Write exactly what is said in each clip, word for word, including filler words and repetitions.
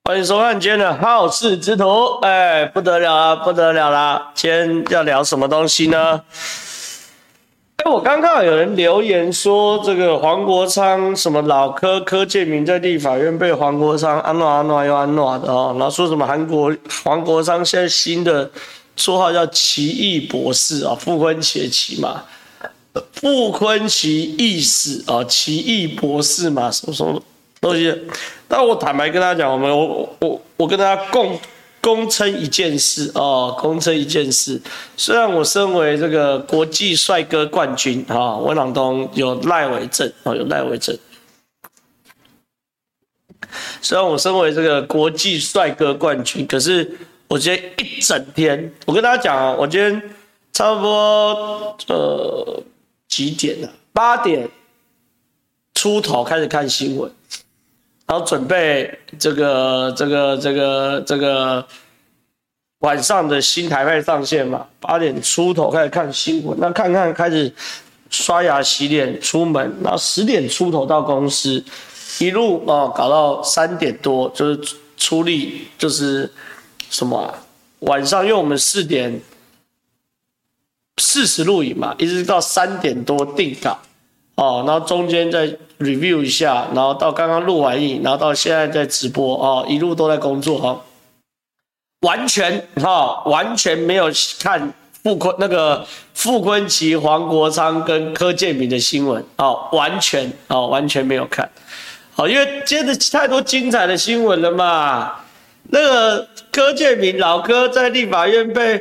欢迎收看今天的好事之徒。哎，不得了啦，不得了啦！今天要聊什么东西呢？哎，我刚刚有人留言说，这个黄国昌什么老柯柯建铭在立法院被黄国昌安诺安诺又安诺的哦，然后说什么韩国黄国昌现在新的绰号叫奇异博士啊，傅昆萁的奇嘛，傅昆萁意思啊，奇异博士嘛，什么什么东西？但我坦白跟大家讲，我们我我我跟大家共公称一件事哦，公称一件事。虽然我身为这个国际帅哥冠军啊，温朗东有赖伟正哦，有赖伟正。虽然我身为这个国际帅哥冠军，可是我今天一整天，我跟大家讲啊，我今天差不多呃几点啊？八点出头开始看新闻。然后准备这个这个这个这个晚上的新台派上线嘛，八点出头开始看新闻，那看看开始刷牙洗脸出门，然后十点出头到公司，一路哦搞到三点多，就是出力就是什么啊？晚上因为我们四点四十录影嘛，一直到三点多定稿。哦，然后中间再 review 一下，然后到刚刚录完影，然后到现在在直播哦，一路都在工作哈、哦，完全哈、哦、完全没有看傅昆那个傅昆萁、黄国昌跟柯建铭的新闻哦，完全哦完全没有看，好、哦，因为接着太多精彩的新闻了嘛，那个柯建铭老柯在立法院被。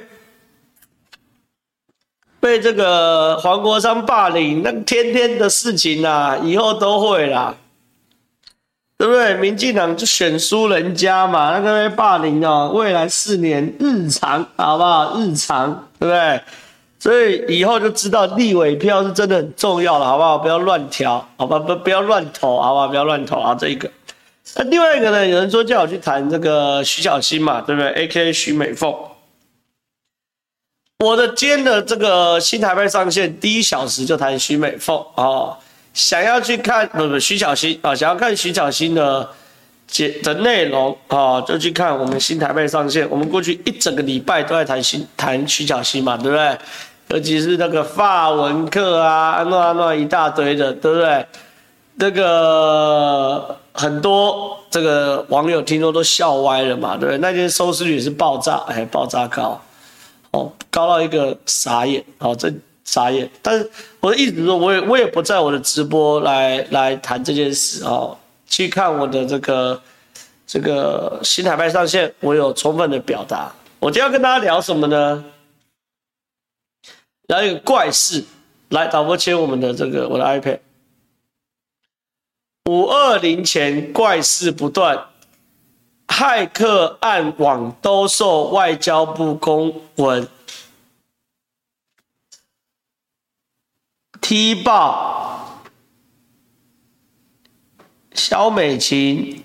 被这个黄国昌霸凌，那天天的事情啦，以后都会啦，对不对？民进党就选输人家嘛，那个霸凌哦，未来四年日常，好不好？日常，对不对？所以以后就知道立委票是真的很重要了，好不好？不要乱调，好吧？不不要乱投，好不好？不要乱投啊！这一个，那另外一个呢？有人说叫我去谈这个徐小新嘛，对不对 ？A K A 徐美凤。我的今天的这个新台派上线第一小时就谈徐美凤哦，想要去看不不徐小新啊、哦，想要看徐小新的节的内容啊、哦，就去看我们新台派上线。我们过去一整个礼拜都在谈新谈徐小新嘛，对不对？尤其是那个法文课啊，安诺安诺一大堆的，对不对？那个很多这个网友听说都笑歪了嘛，对不对？那天收视率也是爆炸，哎，爆炸高。哦，高到一个傻眼，好、哦，这傻眼。但是我的意思是说，我也我也不在我的直播来来谈这件事哦，去看我的这个这个新台派上线，我有充分的表达。我今天要跟大家聊什么呢？聊一个怪事。来，导播切我们的这个我的 iPad。五二零前怪事不断。骇客暗网兜售外交部公文，踢爆萧美琴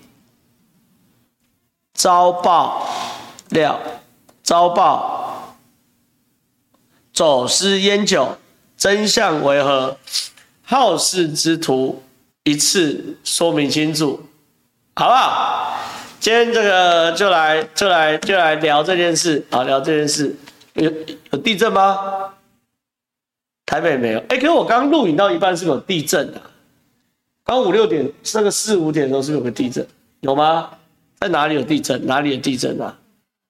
遭爆料，遭爆走私烟酒，真相为何？好事之徒一次说明清楚，好不好？今天这个就来就来就来聊这件事，好，聊这件事。有有地震吗？台北没有。哎、欸，可是我刚录影到一半是有地震的、啊，刚五六点那个四五点的时候是有个地震，有吗？在哪里有地震？哪里有地震啊？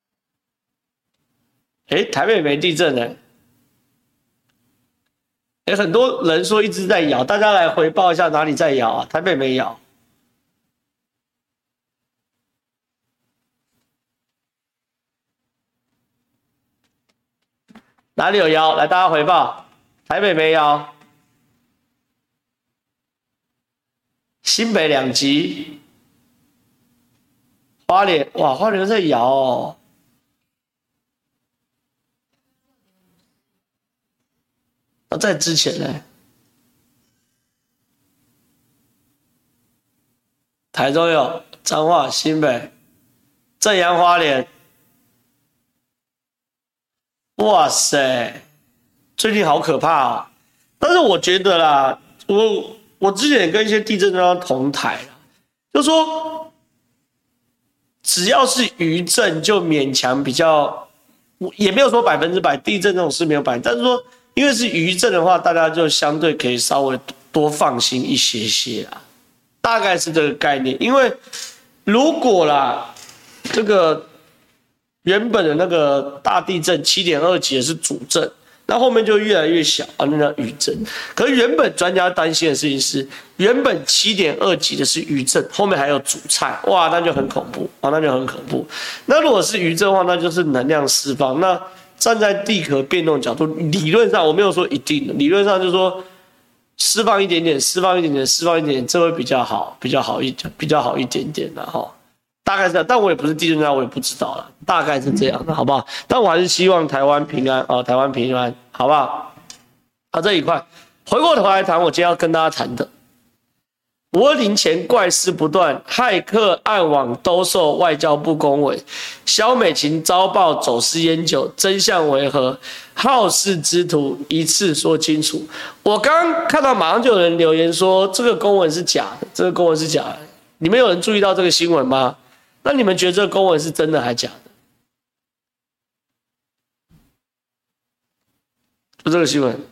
哎、欸，台北没地震呢、欸。哎、欸，很多人说一直在摇，大家来回报一下哪里在摇啊？台北没摇。哪里有摇？来，大家回报。台北没摇，新北两级，花莲哇，花莲在摇哦。那在之前呢？台中有，彰化、新北、正阳、花莲。哇塞，最近好可怕哦！但是我觉得啦，我我之前跟一些地震专家同台啦，就说只要是余震就勉强比较，也没有说百分之百，地震这种事没有百分之百，但是说因为是余震的话，大家就相对可以稍微多放心一些些啦，大概是这个概念。因为如果啦，这个原本的那个大地震 七点二 级的是主震，那后面就越来越小啊，那叫余震。可是原本专家担心的事情是，原本 七点二 级的是余震，后面还有主菜，哇，那就很恐怖啊，那就很恐怖。那如果是余震的话，那就是能量释放。那站在地壳变动角度，理论上我没有说一定的，理论上就是说释放一点点，释放一点点，释放一点点，这会比较好，比较好一比较好一点点的哈。大概是这样，但我也不是地震专家，我也不知道了，大概是这样的，好不好？但我还是希望台湾平安啊、哦，台湾平安，好不好？好，这一块，回过头来谈，我今天要跟大家谈的，五二零前怪事不断，骇客暗网兜售外交部公文，萧美琴遭曝走私烟酒，真相为何？好事之徒一次说清楚。我刚刚看到马上就有人留言说这个公文是假的，这个公文是假的，你们有人注意到这个新闻吗？那你们觉得这个公文是真的还假的？就这个新闻，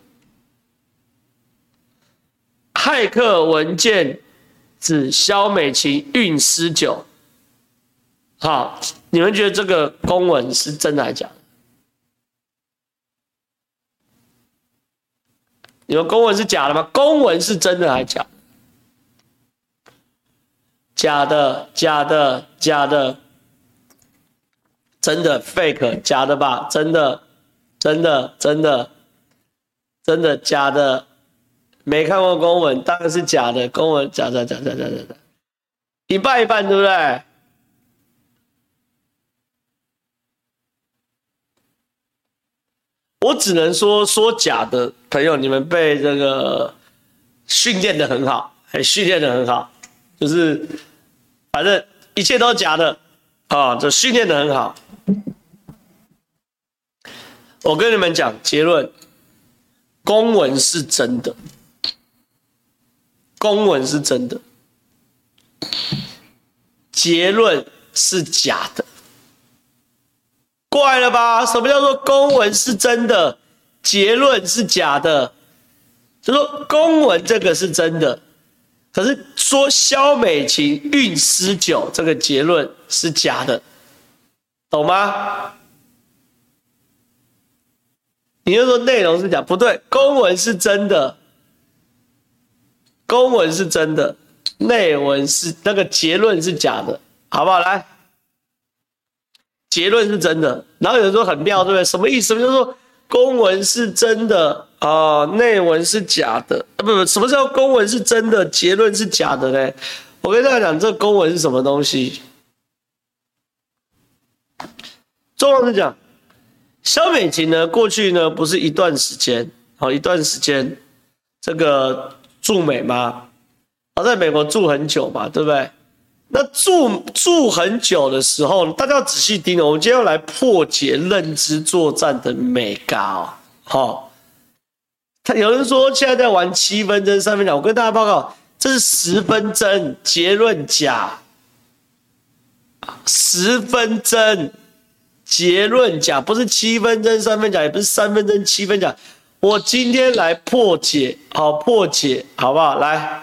骇客文件指萧美琴运私酒，好，你们觉得这个公文是真的还假的？你们公文是假的吗？公文是真的还假的？假的，假的，假的，真的 fake， 假的吧？真的，真的，真的，真的假的？没看过公文，当然是假的。公文假的，假的，假的，假的，一半一半，对不对？我只能说，说假的朋友，你们被这个训练的很好，哎，训练的很好，就是。反正一切都是假的啊，这训练的很好。我跟你们讲结论，公文是真的，公文是真的，结论是假的。怪了吧？什么叫做公文是真的，结论是假的？就说公文这个是真的。可是说萧美琴运私酒这个结论是假的，懂吗？你就说内容是假，不对，公文是真的，公文是真的，内文是那个结论是假的，好不好？来，结论是真的，然后有人说很妙，对不对？什么意思？就是说公文是真的。啊，内文是假的，啊，不不，什么叫公文是真的，结论是假的呢？我跟大家讲，这公文是什么东西？重要是讲，萧美琴呢，过去呢不是一段时间，好一段时间，这个驻美吗？啊，在美国住很久嘛，对不对？那住住很久的时候，大家要仔细听哦。我们今天要来破解认知作战的美感哦，好。有人说现在在玩七分真三分假，我跟大家报告，这是十分真，结论假。十分真，结论假，不是七分真三分假，也不是三分真七分假。我今天来破解，好破解，好不好？来，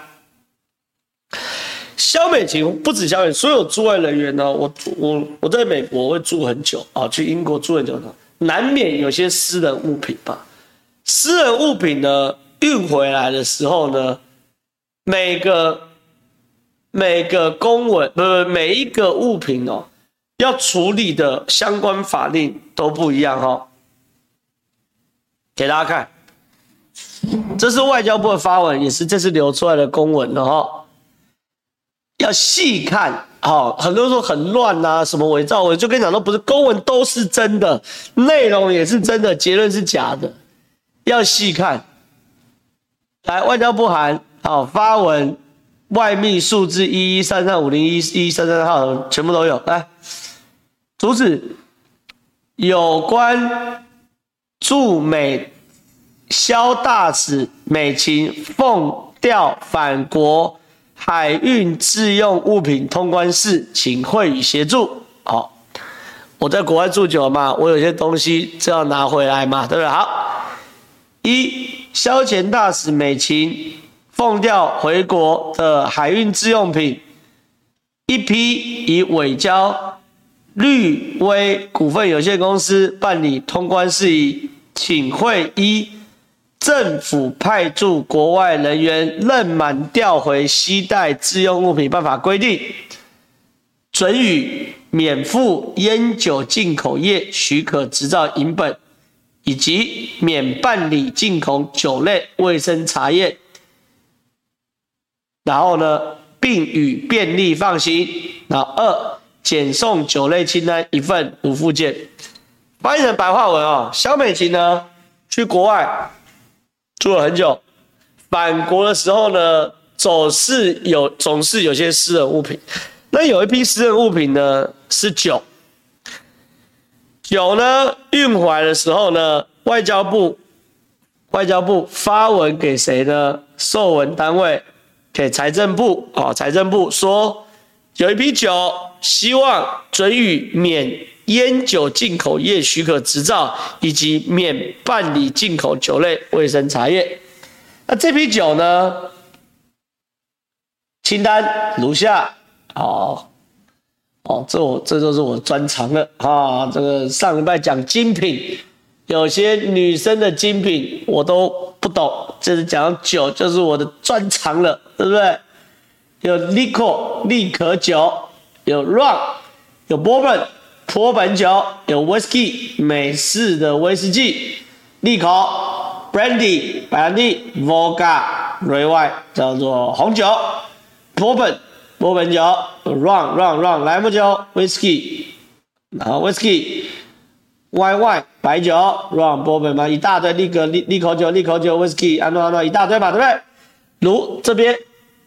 萧美琴不止萧美琴，所有驻外人员呢，我我我在美国会住很久啊，去英国住很久，难免有些私人物品吧。私人物品呢运回来的时候呢，每个每个公文不不每一个物品哦，要处理的相关法令都不一样哦。给大家看，这是外交部的发文，也是这次流出来的公文了哦。要细看哦，很多人说很乱啊，什么伪造文，就跟你讲都不是，公文都是真的，内容也是真的，结论是假的。要细看，来外交部函，好发文，外密数字一一三三五零一一三三号全部都有。来，主旨有关驻美萧大使美琴奉调返国海运自用物品通关事，请会予协助。 好、哦，我在国外住久嘛，我有些东西就要拿回来嘛，对不对？好，一消遣大使美琴奉调回国的海运自用品，一批以委交绿威股份有限公司办理通关事宜，请会依政府派驻国外人员任满调回携带自用物品办法规定，准予免付烟酒进口业许可执照影本，以及免办理进口酒类卫生查验。然后呢，并予便利放行。然后二，检送酒类清单一份无附件。翻译成白话文哦，萧美琴呢去国外住了很久，返国的时候呢，总是有总是有些私人物品。那有一批私人物品呢是酒，酒呢运回来的时候呢，外交部外交部发文给谁呢？受文单位给财政部哦，财政部说有一批酒，希望准予免烟酒进口业许可执照，以及免办理进口酒类卫生查验。那这批酒呢，清单如下。哦哦，这我这就是我专长了啊！这个上礼拜讲精品，有些女生的精品我都不懂，这是讲酒，就是我的专长了，对不对？有 liquor 利可酒，有 rum 有 bourbon 波本酒，有 whisky 美式的威士忌，利口 brandy 白兰地 vodka 瑞外叫做红酒 bourbon 波本酒 rum rum rum 莱姆酒 whisky 然后 whisky Y Y 白酒 rum bourbon 嘛，一大堆利可利利口酒利口酒 whisky 安诺安诺一大堆嘛，对不对？如这边。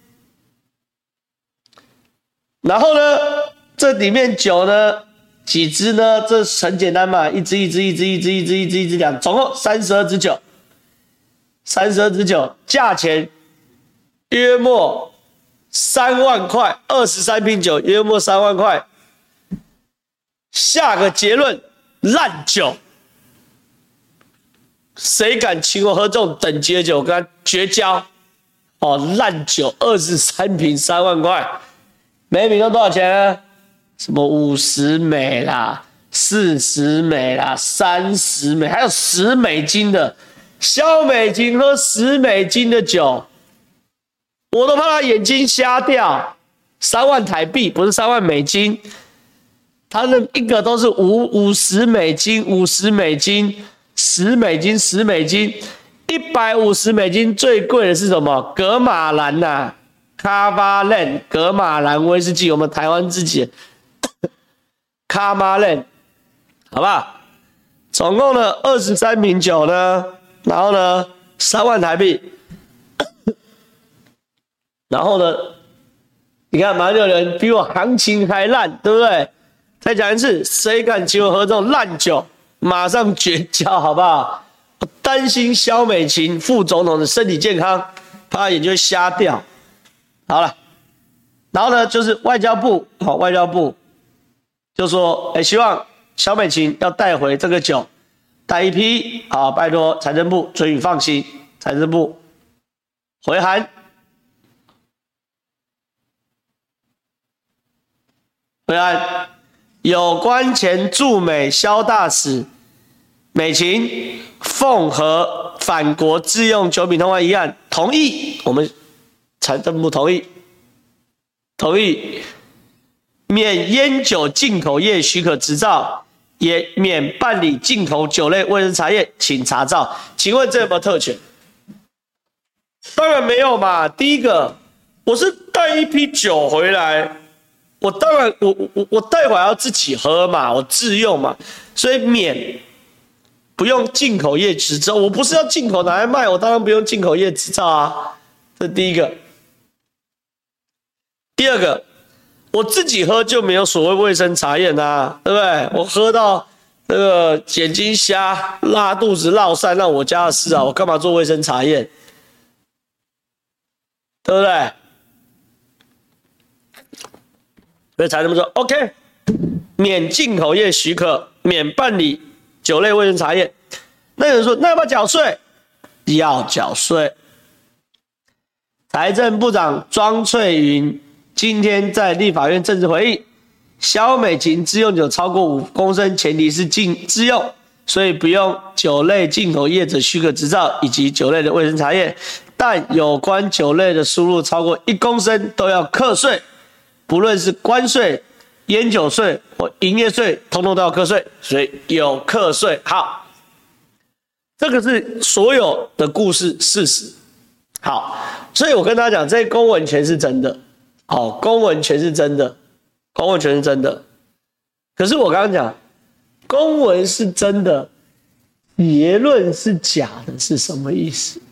然后呢，这里面酒呢，几支呢？这很简单嘛，一支一支一支一支一支一支一支两，总共三十二支酒，三十二支酒，价钱约莫三万块，二十三瓶酒约莫三万块。下个结论，烂酒，谁敢请我喝这种等级的酒，我跟他绝交。哦，烂酒，二十三瓶三万块。每瓶都多少钱呢？什么五十美啦、四十美啦、三十美，还有十美金的。萧美琴喝十美金的酒，我都怕他眼睛瞎掉。三万台币不是三万美金，他那一个都是五五十美金、五十美金、十美金、十美金、一百五十美金。最贵的是什么？格马兰呐、啊。卡巴兰格马兰威士忌，我们台湾自己卡巴兰，好不好？总共呢二十三瓶酒呢，然后呢三万台币，然后呢，你看马上有人比我行情还烂，对不对？再讲一次，谁敢请我喝这种烂酒，马上绝交，好不好？我担心萧美琴副总统的身体健康，怕眼睛会瞎掉。好了，然后呢，就是外交部，好、哦，外交部就说，哎，希望萧美琴要带回这个酒，带一批，好，拜托财政部准予放行。财政部回函，回函，有关前驻美萧大使美琴奉和返国自用酒品通关一案，同意我们。财政部同意，同意免烟酒进口业许可执照，也免办理进口酒类卫生查验，请查照。请问这有没有特权？当然没有嘛。第一个，我是带一批酒回来，我当然我我我带回来要自己喝嘛，我自用嘛，所以免不用进口业执照。我不是要进口拿来卖，我当然不用进口业执照啊。这是第一个。第二个，我自己喝就没有所谓卫生查验啊，对不对？我喝到那个眼睛瞎、拉肚子、落散，那我家的事啊，我干嘛做卫生查验？对不对？所以才这么说 ，OK， 免进口业许可，免办理酒类卫生查验。那有人说，那要不要缴税？要缴税。财政部长庄翠云今天在立法院正式回应，萧美琴自用酒超过五公升，前提是禁自用，所以不用酒类进口业者许可执照以及酒类的卫生查验，但有关酒类的输入超过一公升都要课税，不论是关税、烟酒税或营业税，通通都要课税，所以有课税。好，这个是所有的故事事实。好，所以我跟大家讲，这些公文全是真的。好，公文全是真的，公文全是真的。可是我刚刚讲，公文是真的，结论是假的，是什么意思？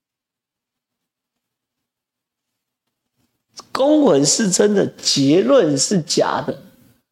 公文是真的，结论是假的。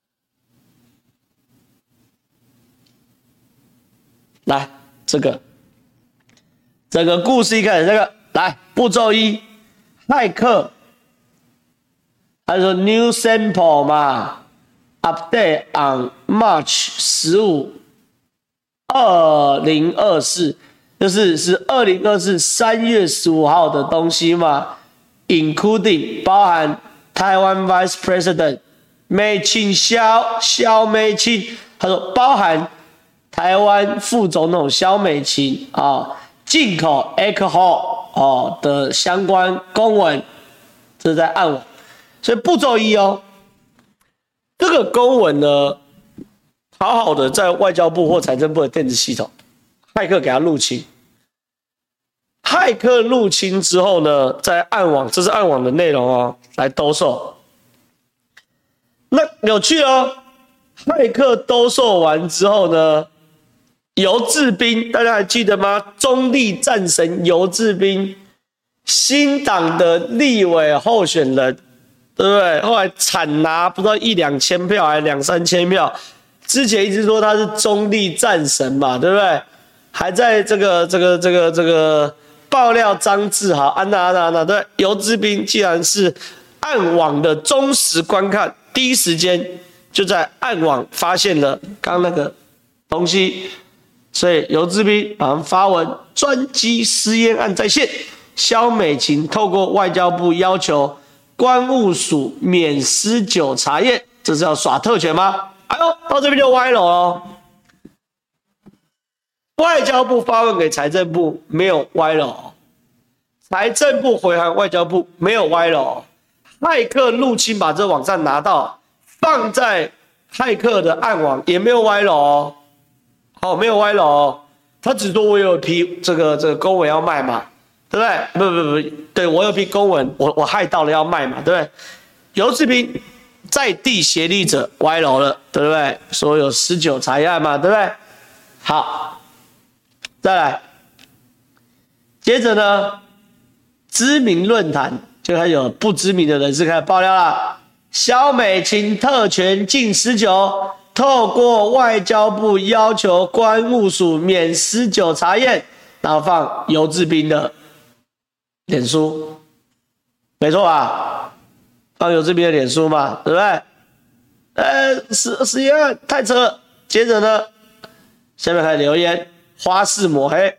来，这个整个故事一开始，这个来步骤一，骇客，他说 new sample 嘛 ，update on March 十五，二零二四，就是是二零二四三月十五号的东西嘛 ，including 包含台湾 Vice President 美琴萧萧美琴，他说包含台湾副总统萧美琴啊。进口 alcohol 哦的相关公文，这是在暗网，所以步骤一哦，这个公文呢，好好的在外交部或财政部的电子系统，骇客给它入侵，骇客入侵之后呢，在暗网，这是暗网的内容哦，来兜售。那有趣哦，骇客兜售完之后呢？游志斌，大家还记得吗？中立战神游志斌，新党的立委候选人，对不对？后来惨拿不知道一两千票还是两三千票，之前一直说他是中立战神嘛，对不对？还在这个这个这个这个爆料张志豪，安娜安娜安娜，对，游志斌既然是暗网的忠实观看，第一时间就在暗网发现了刚刚那个东西。所以游志斌马上发文，专机私烟案在线，萧美琴透过外交部要求关务署免私酒查验，这是要耍特权吗？哎呦，到这边就歪了哦。外交部发文给财政部没有歪了哦，财政部回函外交部没有歪了哦。骇客入侵把这网站拿到，放在骇客的暗网也没有歪了哦。好，没有歪了哦。他只说我有一批这个这个公文要卖嘛，对不对？不不不，对我有一批公文，我我害到了要卖嘛，对不对？游志斌在地协力者歪楼了，对不对？说有十九查验案嘛，对不对？好，再来，接着呢，知名论坛就开始有不知名的人士开始爆料了，萧美琴特权禁十九。透过外交部要求关务署免私酒查验，然后放游志斌的脸书，没错吧？放游志斌的脸书嘛，对不对？呃，实实验太扯了。接着呢，下面开始留言，花式抹黑，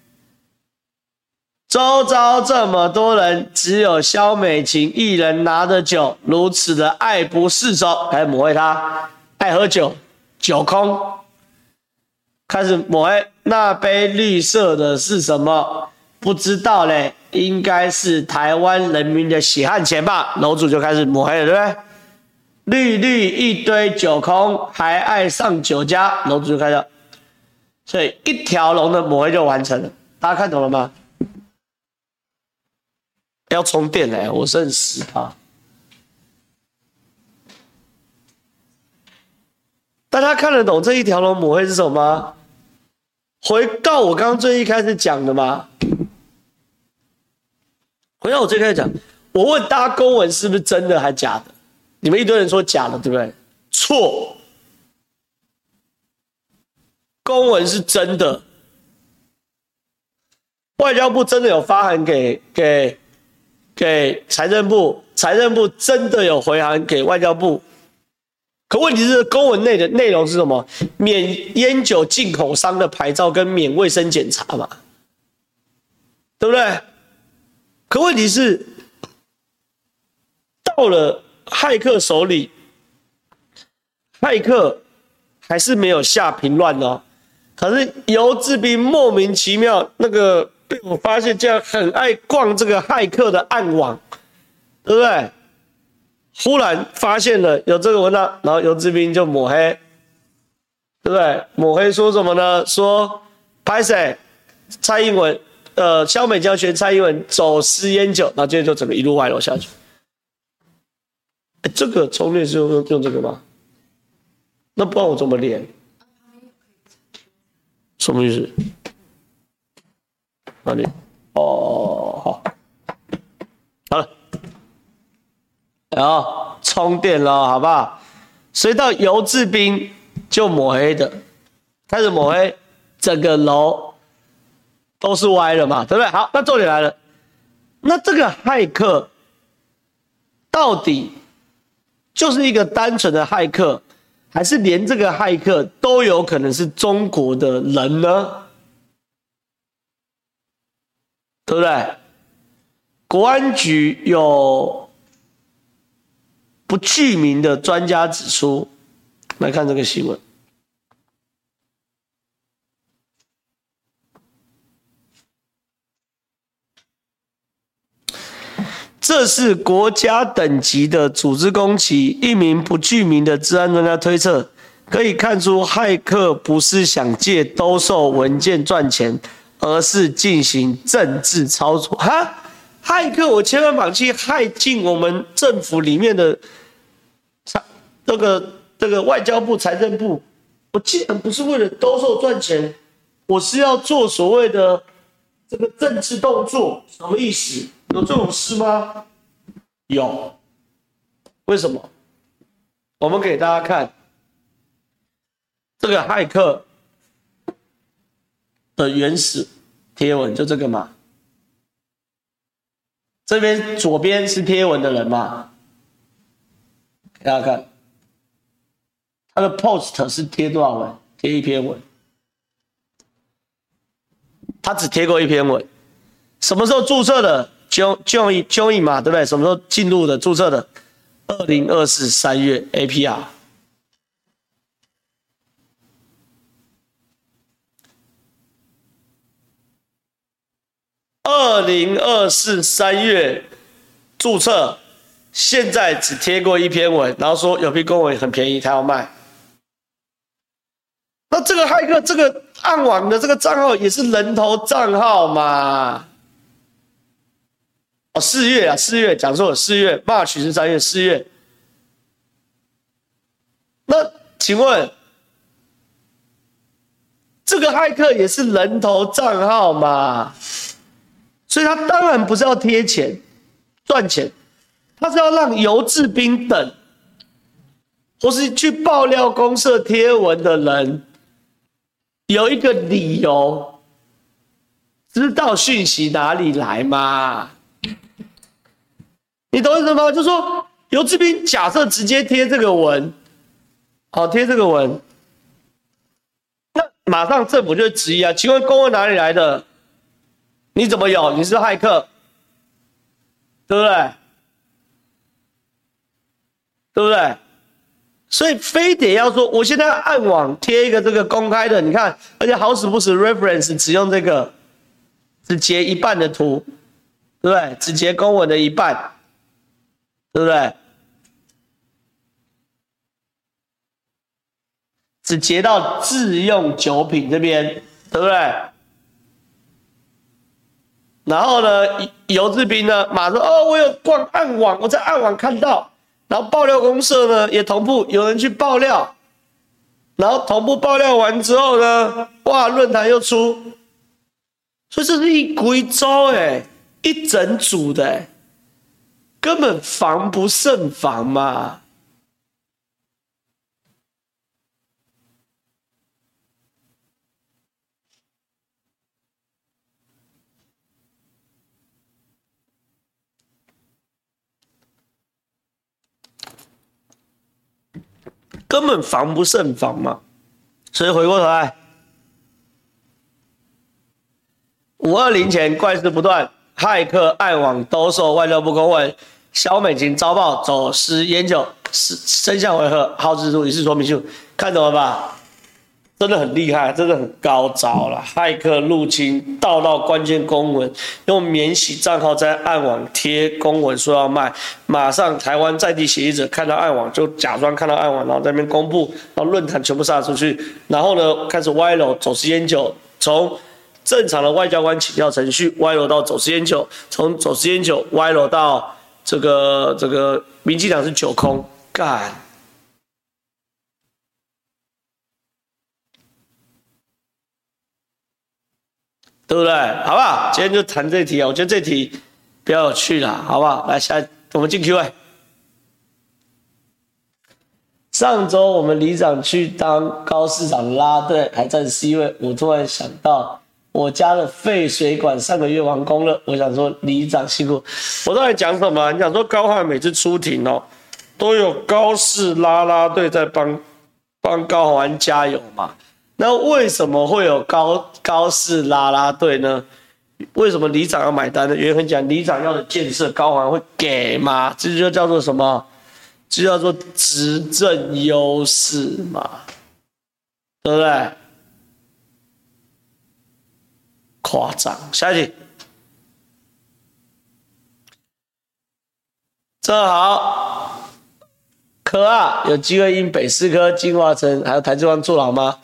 周遭这么多人，只有萧美琴一人拿着酒，如此的爱不释手，开始抹黑他。爱喝酒，酒空，开始抹黑。那杯绿色的是什么？不知道嘞，应该是台湾人民的血汗钱吧。楼主就开始抹黑了，对不对？绿绿一堆酒空，还爱上酒家，楼主就开始。所以一条龙的抹黑就完成了，大家看懂了吗？要充电嘞，我剩十趴。大家看得懂这一条龙抹黑是什么吗？回到我刚刚最一开始讲的嘛，回到我最开始讲，我问大家公文是不是真的还假的？你们一堆人说假的，对不对？错，公文是真的，外交部真的有发函给给给财政部，财政部真的有回函给外交部。 可问题是公文内的内容是什么？免烟酒进口商的牌照跟免卫生检查嘛，对不对？可问题是到了骇客手里，骇客还是没有下平乱哦。可是游志斌莫名其妙那个被我发现，竟然很爱逛这个骇客的暗网，对不对？忽然发现了有这个文章，然后游志斌就抹黑，对不对？抹黑说什么呢？说拍谁？蔡英文，呃，萧美教学蔡英文走私烟酒，然后接着就整个一路歪楼下去。这个冲略是用用这个吗？那不然我怎么连？什么意思？哪里？哦，好，好了，然后充电了，好不好？所以到游志斌就抹黑的，开始抹黑，整个楼都是歪了嘛，对不对？好，那重点来了，那这个骇客到底就是一个单纯的骇客，还是连这个骇客都有可能是中国的人呢？对不对？国安局有不具名的专家指出，来看这个新闻。这是国家等级的组织攻击，一名不具名的治安专家推测，可以看出骇客不是想借兜售文件赚钱，而是进行政治操作。哈，骇客我千方百计害进我们政府里面的这个这个外交部、财政部，我竟然不是为了兜售赚钱，我是要做所谓的这个政治动作，什么意思？有这种事吗？有。为什么？我们给大家看这个骇客的原始贴文，就这个嘛。这边左边是贴文的人嘛，给大家看，他的 post 是贴多少文？贴一篇文，他只贴过一篇文。什么时候注册的 ？Join Join 嘛，对不对？什么时候进入的？注册的？二零二四三月 A P R。二零二四三月注册，现在只贴过一篇文，然后说有批公文很便宜，他要卖。那这个骇客这个暗网的这个账号也是人头账号嘛？哦，四月啊，四月讲错了，四月 ，March 是三月，四月。那请问，这个骇客也是人头账号嘛？所以他当然不是要贴钱赚钱，他是要让游志斌等，或是去爆料公社贴文的人，有一个理由，知道讯息哪里来嘛？你懂意思吗？就是说，游志斌假设直接贴这个文，好贴这个文，那马上政府就会质疑啊，请问公文哪里来的？你怎么有？你是骇客，对不对？对不对？所以非得要说，我现在暗网贴一个这个公开的，你看，而且好死不死 reference 只用这个，只截一半的图，对不对？只截公文的一半，对不对？只截到自用酒品这边，对不对？然后呢，游志斌呢，马上哦，我有逛暗网，我在暗网看到，然后爆料公社呢也同步有人去爆料，然后同步爆料完之后呢，哇，论坛又出，所以这是一规招哎，一整组的哎，根本防不胜防嘛。 根本防不胜防嘛。所以回过头来，五二零前怪事不断，骇客暗网兜售外交部公文，萧美琴遭报走私烟酒，真相为何？号制度一次说明书，看懂了吧？真的很厉害，真的很高招了。骇客入侵，盗到关键公文，用免洗账号在暗网贴公文说要卖，马上台湾在地协议者看到暗网就假装看到暗网，然后在那边公布，然后论坛全部杀出去，然后呢开始歪楼走私烟酒，从正常的外交官请调程序歪楼到走私烟酒，从走私烟酒歪楼到这个这个民进党是九空干。对不对？好不好？今天就谈这题啊，我觉得这题比较有趣啦，好不好？来，下我们进 Q A。上周我们里长去当高市长拉队，还占 C 位。我突然想到，我家的废水管上个月完工了，我想说里长辛苦。我到底讲什么？你讲说高虹每次出庭哦，都有高市拉拉队在帮帮高虹安加油嘛？那为什么会有高高市拉拉队呢？为什么里长要买单呢？原因很简单，里长要的建设高虹安会给嘛？这就叫做什么？这叫做执政优势嘛，对不对？夸张。下一题，正好，科二有机会因北市科、金华城还有台中湾坐牢吗？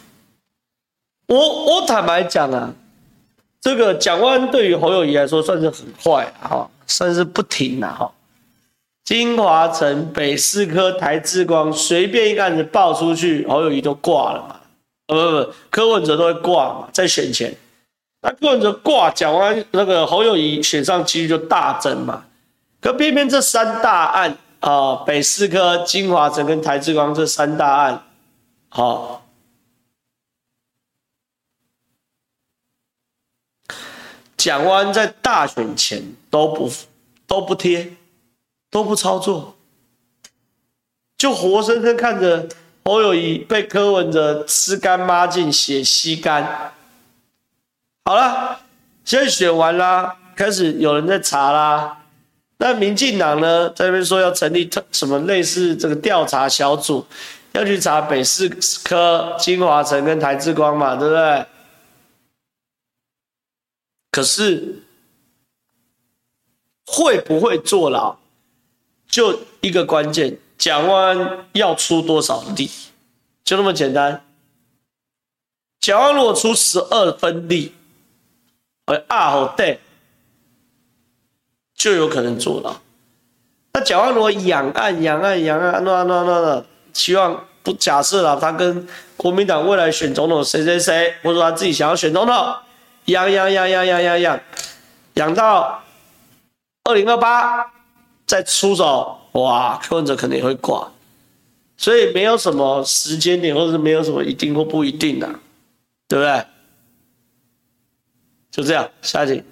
我我坦白讲啊，这个蒋万安对于侯友宜来说算是很坏啊，算是不停啊哈。金华城、北市科、台智光，随便一个案子爆出去，侯友宜都挂了嘛。呃不不，柯文哲都会挂嘛，在选前。那柯文哲挂，蒋万安那个侯友宜选上几率就大增嘛。可偏偏这三大案啊、呃，北市科、金华城跟台智光这三大案，好、哦。蒋万安在大选前都不都不贴，都不操作，就活生生看着侯友宜被柯文哲吃干抹净，血吸干。好了，现在选完啦，开始有人在查啦。那民进党呢，在那边说要成立什么类似这个调查小组，要去查北市科、金华城跟台智光嘛，对不对？可是会不会坐牢，就一个关键，蒋万安要出多少力，就那么简单。蒋万安如果出十二分力，而二号对，就有可能坐牢。那蒋万安如果养案、养案、养案，那那那那，希望不假设了，他跟国民党未来选总统谁谁谁，或者他自己想要选总统。养养养养养养养，养到二零二八再出手，哇，柯文哲可能也会挂，所以没有什么时间点，或者是没有什么一定或不一定的、啊，对不对？就这样，下一题。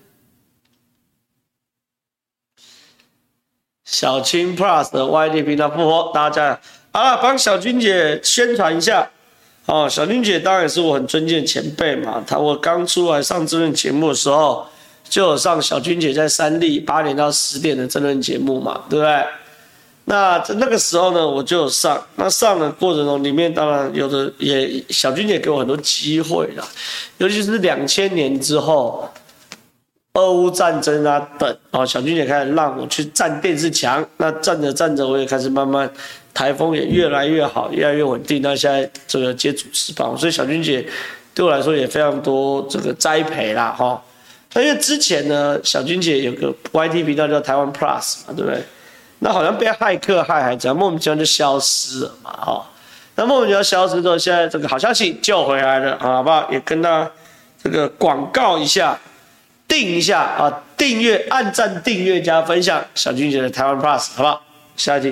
小青 Plus 的 Y T 频道复活，大家好了，帮小君姐宣传一下。哦，小君姐当然也是我很尊敬的前辈嘛。她我刚出来上政论节目的时候，就有上小君姐在三立八点到十点的政论节目嘛，对不对？那那个时候呢，我就有上。那上的过程中，里面当然有的也小君姐给我很多机会啦，尤其是两千年之后，俄乌战争啊等，哦，小君姐开始让我去站电视墙。那站着站着，我也开始慢慢。台风也越来越好，越来越稳定。那现在这个接主持棒，所以小君姐对我来说也非常多这个栽培啦，哈。那因为之前呢，小君姐有个 Y T 频道叫台湾 Plus 嘛，对不对？那好像被骇客害还怎样，莫名其妙就消失了嘛，哈。那莫名其妙消失之后，现在这个好消息救回来了，好不好？也跟大家这个广告一下，订一下啊，订阅、按赞、订阅加分享小君姐的台湾 Plus， 好不好？下一题。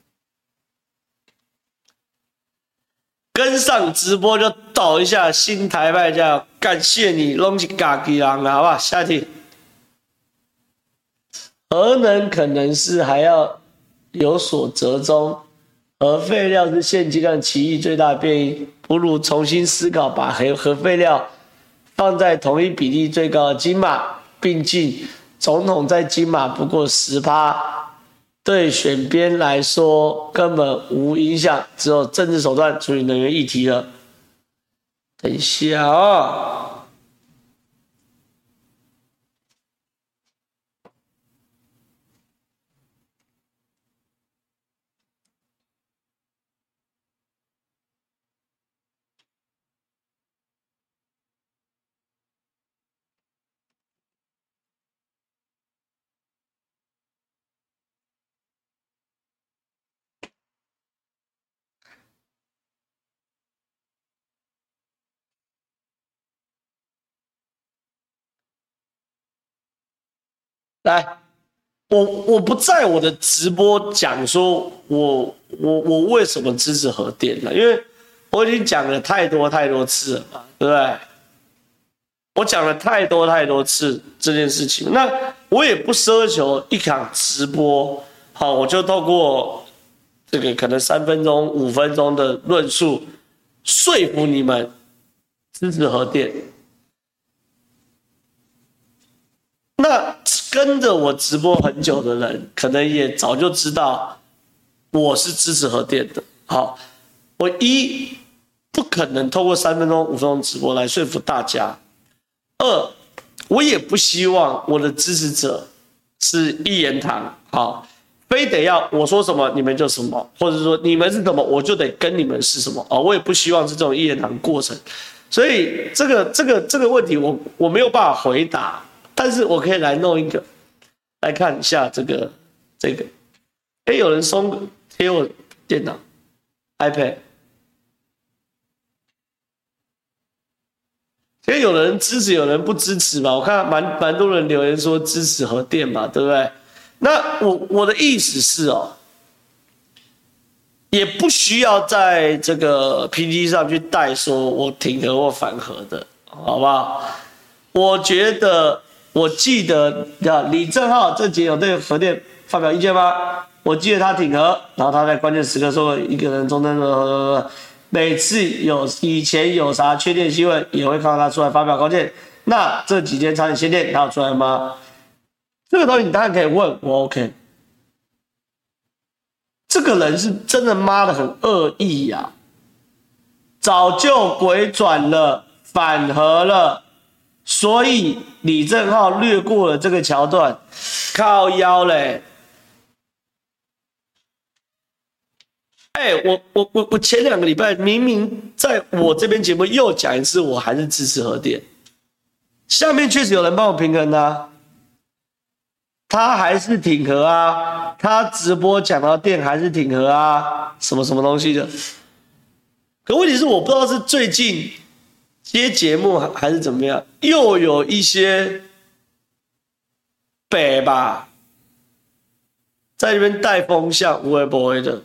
跟上直播就抖一下新台派价，感谢你，拢是家己人啦，好不好？下一题，核能可能是还要有所折中， 核废料是现阶段歧义最大的变异，不如重新思考，把核核废料放在同一比例最高的金马，并进总统在金马不过 百分之十， 对选边来说根本无影响，只有政治手段处理能源议题了。等一下啊、哦！来，我我不在我的直播讲说我我我为什么支持核电了，因为我已经讲了太多太多次了嘛，对不对？我讲了太多太多次这件事情，那我也不奢求一场直播，好，我就透过这个可能三分钟、五分钟的论述说服你们支持核电。那跟着我直播很久的人，可能也早就知道我是支持核电的。好，我一不可能透过三分钟、五分钟直播来说服大家；二，我也不希望我的支持者是一言堂，好，非得要我说什么你们就什么，或者说你们是什么我就得跟你们是什么啊！我也不希望是这种一言堂过程。所以这个这个这个问题我我没有办法回答。但是我可以来弄一个，来看一下这个这个，哎，有人送贴我电脑 iPad， 因为有人支持，有人不支持吧？我看蛮蛮多人留言说支持核电嘛，对不对？那我我的意思是哦，也不需要在这个 P T T 上去带说我挺核或反核的，好不好？我觉得。我记得李正皓这节有对核电发表意见吗？我记得他挺核，然后他在关键时刻说一个人中灯的，每次有以前有啥缺电新闻，也会看到他出来发表高见。那这几间差点限电，他有出来吗？这个东西你当然可以问我 ，OK。这个人是真的妈的很恶意呀、啊，早就鬼转了，反核了。所以李正皓略过了这个桥段，靠腰嘞！哎、欸，我我我我前两个礼拜明明在我这边节目又讲一次，我还是支持核电。下面确实有人帮我平衡啊，他还是挺核啊，他直播讲到电还是挺核啊，什么什么东西的。可问题是我不知道是最近。接节目还是怎么样，又有一些北吧，在这边带风向，无微不微的。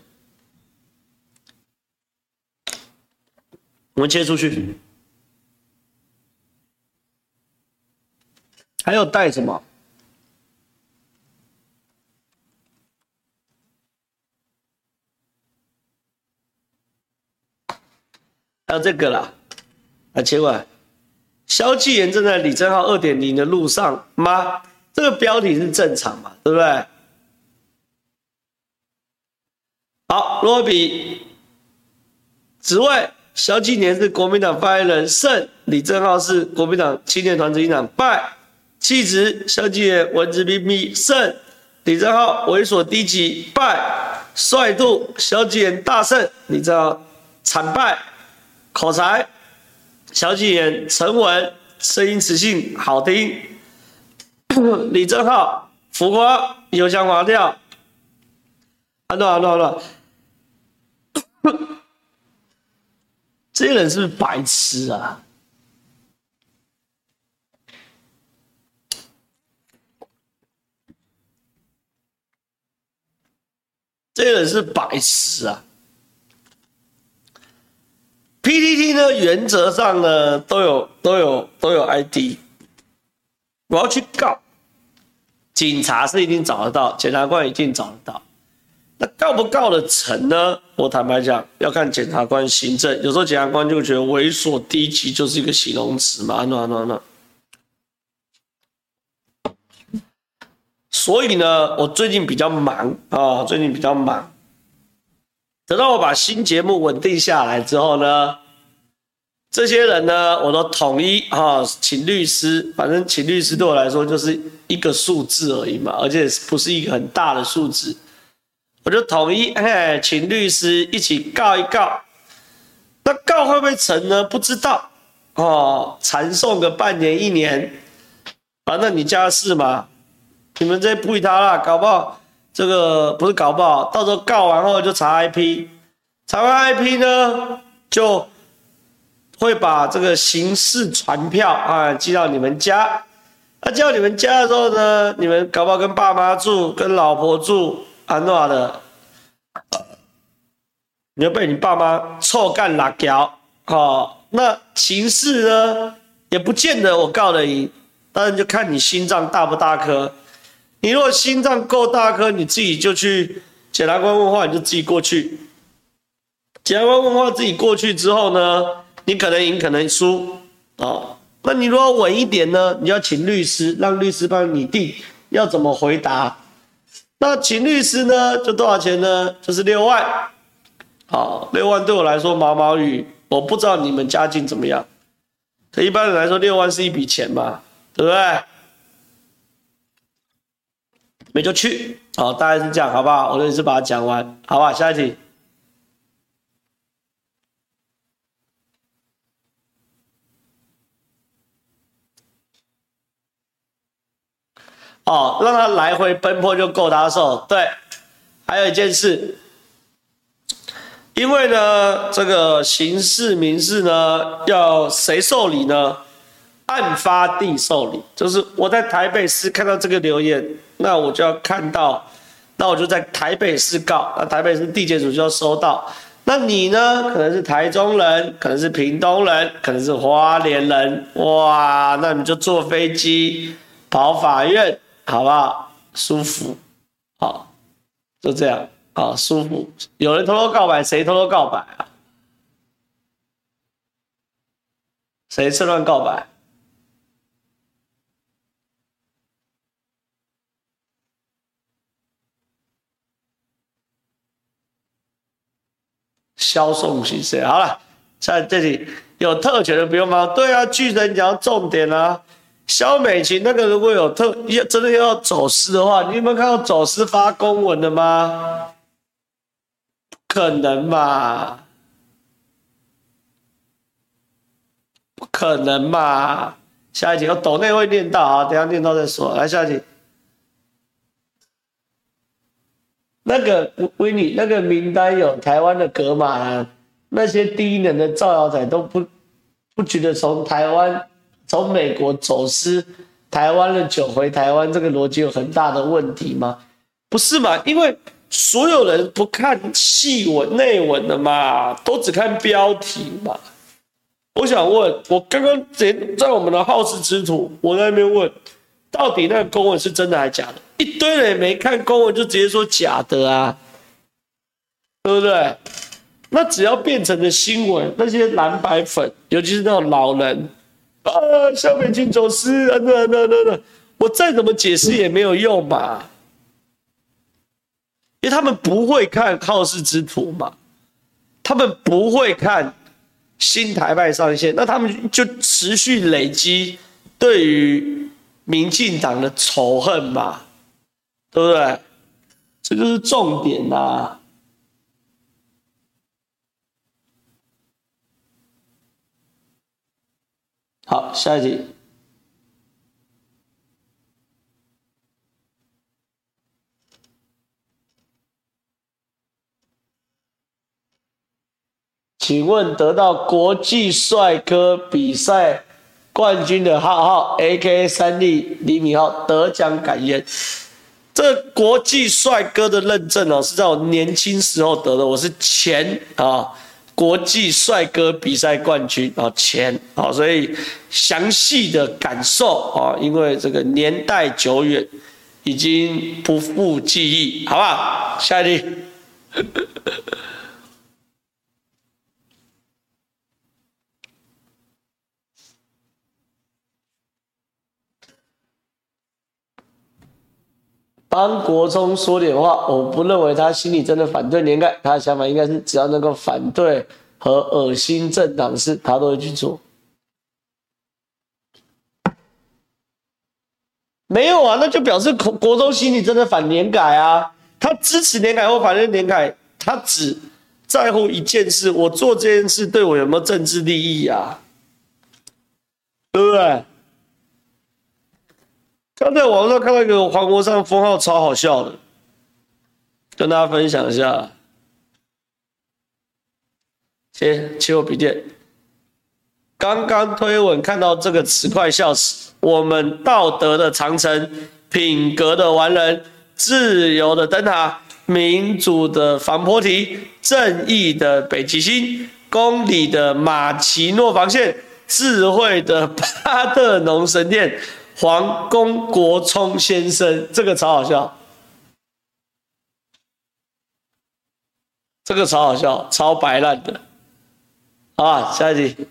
我们切出去，还有带什么？还有这个啦。啊，切过来，萧继言正在李正皓 二点零 的路上吗？这个标题是正常嘛，对不对？好，罗比，职位，萧继年是国民党发言人，胜；李正皓是国民党青年团执行长，败；气质，萧继年文质彬彬，胜；李正皓猥琐低级，败；帅度，萧继年大胜，李正皓惨败；口才。萧继言沉稳，声音磁性好听。李正皓浮夸，油腔滑调。安诺安诺安诺，这些人是不是白痴啊？这些人是白痴啊！ P T T 呢，原则上呢都有都有都有 I D， 我要去告，警察是一定找得到，检察官一定找得到。 那告不告得成呢？我坦白讲，要看检察官行政，有时候检察官就会觉得猥琐低级就是一个形容词嘛，那那那。所以呢，我最近比较忙啊、哦，最近比较忙。等到我把新节目稳定下来之后呢，这些人呢，我都统一哈、哦，请律师，反正请律师对我来说就是一个数字而已嘛，而且不是一个很大的数字，我就统一哎，请律师一起告一告。那告会不会成呢？不知道哦，缠讼个半年一年，反正你家的事嘛。你们这不理他啦，搞不好这个不是搞不好，到时候告完后就查 I P， 查完 I P 呢，就会把这个刑事传票啊寄到你们家。那、啊、寄到你们家的时候呢，你们搞不好跟爸妈住，跟老婆住，安怎的，你就被你爸妈臭干辣椒。哦，那刑事呢，也不见得我告得赢，当然就看你心脏大不大颗。你如果心脏够大颗，你自己就去检察官问话，你就自己过去。检察官问话自己过去之后呢，你可能赢，可能输哦。那你如果稳一点呢，你要请律师，让律师帮你定要怎么回答。那请律师呢，就多少钱呢？就是六万。好，六万对我来说毛毛雨，我不知道你们家境怎么样。对一般人来说，六万是一笔钱嘛，对不对？没就去，好、哦，大概是这样，好不好？我的意思把它讲完，好不好？下一题。哦，让他来回奔波就够他受。对，还有一件事，因为呢，这个刑事民事呢，要谁受理呢？案发地受理，就是我在台北市看到这个留言，那我就要看到，那我就在台北市告，那台北市地检署就要收到。那你呢？可能是台中人，可能是屏东人，可能是花莲人，哇，那你就坐飞机跑法院，好不好？舒服，好，就这样，好舒服。有人偷偷告白，谁偷偷告白啊？谁趁乱告白？销售形式好了，在这里有特权的不用吗？对啊，巨人讲重点啊。萧美琴那个如果有特真的要走私的话，你有没有看到走私发公文的吗？不可能嘛，不可能嘛。下一题，我抖内会念到啊，等一下念到再说。来下一题。那个维尼那个名单有台湾的格马兰，那些低能的造谣仔都不不觉得从台湾从美国走私台湾的酒回台湾这个逻辑有很大的问题吗？不是嘛？因为所有人不看细文内文的嘛，都只看标题嘛。我想问，我刚刚在我们的好事之徒，我在那边问，到底那个公文是真的还是假的？一堆人没看公文就直接说假的啊，对不对？那只要变成了新闻，那些蓝白粉，尤其是那种老人啊，萧美琴走私啊，那那那那，我再怎么解释也没有用嘛，因为他们不会看好事之徒嘛，他们不会看新台派上线，那他们就持续累积对于民进党的仇恨嘛。对不对？这就是重点呐、啊。好，下一题。请问得到国际帅哥比赛冠军的浩浩 A K A 三立李敏镐得奖感言。这国际帅哥的认证哦，是在我年轻时候得的，我是前啊国际帅哥比赛冠军啊前啊，所以详细的感受啊，因为这个年代久远，已经不复记忆，好不好？下一题。 帮国聪说点话，我不认为他心里真的反对年改，他的想法应该是只要能够反对和恶心政党事，他都会去做。没有啊，那就表示国聪心里真的反年改啊，他支持年改或反对年改，他只在乎一件事：我做这件事对我有没有政治利益啊？对不对？刚才网上看到一个黄国昌封号超好笑的，跟大家分享一下。切，切我笔电。刚刚推文看到这个词，快笑死！我们道德的长城，品格的完人，自由的灯塔，民主的防波堤，正义的北极星，公理的马奇诺防线，智慧的巴特农神殿。黄公国聪先生，这个超好笑，这个超好笑，超白烂的。好啊，下一题。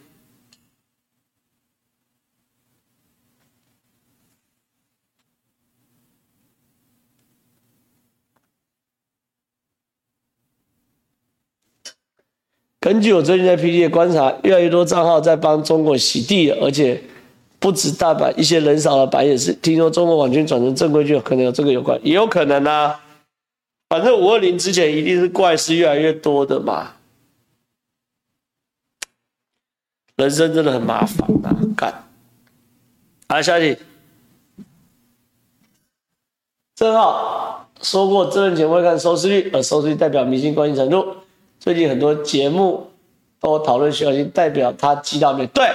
根据我最近在 P T T 的观察，越来越多账号在帮中国洗地了，而且不止大阪，一些人少的版也是。听说中国网军转成正规军，可能有这个有关，也有可能啊。反正五二零之前一定是怪事越来越多的嘛。人生真的很麻烦啊，干。好，下一题。郑浩说过，这轮节目会看收视率，而收视率代表明星关心程度。最近很多节目都讨论徐小新，代表他击到没？对。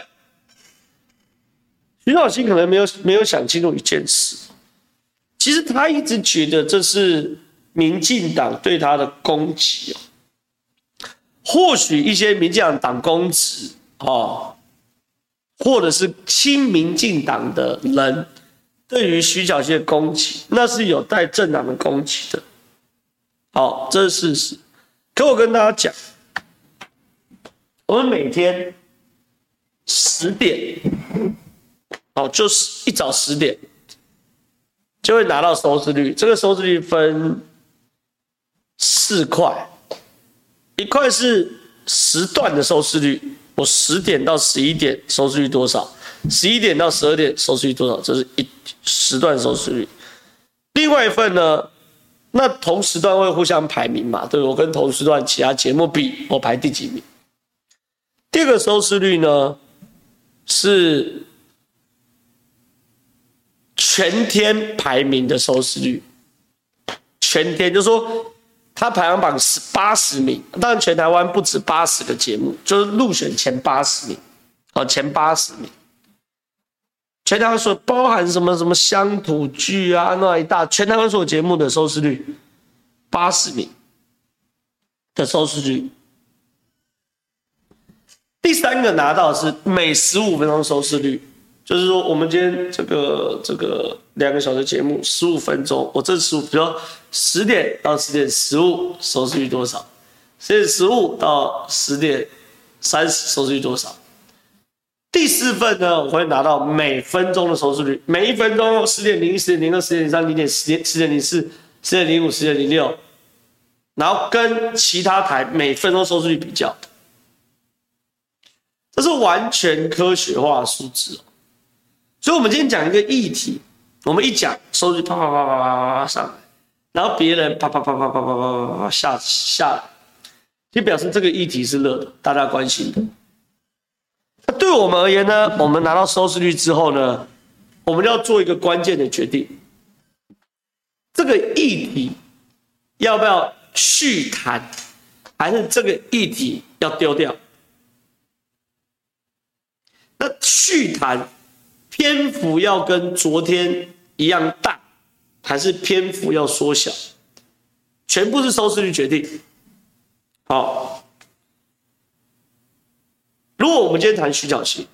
徐小新可能没有没有想清楚一件事，其实他一直觉得这是民进党对他的攻击哦。或许一些民进党党公职哦，或者是亲民进党的人对于徐小新的攻击，那是有带政党的攻击的。好，这是事实。可我跟大家讲，我们每天十点。哦，就是一早十点就会拿到收视率，这个收视率分四块，一块是时段的收视率，我十点到十一点收视率多少，十一点到十二点收视率多少，这是一时段收视率。另外一份呢，那同时段会互相排名嘛，对，我跟同时段其他节目比，我排第几名。第二个收视率呢是全天排名的收视率，全天就是说，它排行榜是八十名，当然全台湾不止八十个节目，就是入选前八十名，哦，前八十名，全台湾所包含什么什么乡土剧啊，那一大，全台湾所有节目的收视率八十名的收视率。第三个拿到的是每十五分钟收视率。就是说，我们今天这个这个两个小时节目十五分钟，我这十五，比如说十点到十点十五收视率多少？十点十五到十点三十收视率多少？第四份呢，我会拿到每分钟的收视率，每一分钟十点零一、十点零二、十点零三、零点十点、十点零四、十点零五、十点零六，然后跟其他台每分钟收视率比较，这是完全科学化的数字哦。所以，我们今天讲一个议题，我们一讲收视率啪啪啪啪啪啪上来，然后别人啪啪啪啪啪啪啪啪啪下下来，就表示这个议题是热的，大家关心的。那对我们而言呢，我们拿到收视率之后呢，我们要做一个关键的决定：这个议题要不要续谈，还是这个议题要丢掉？那续谈。篇幅要跟昨天一样大，还是篇幅要缩小？全部是收视率决定。好，如果我们今天谈徐小新，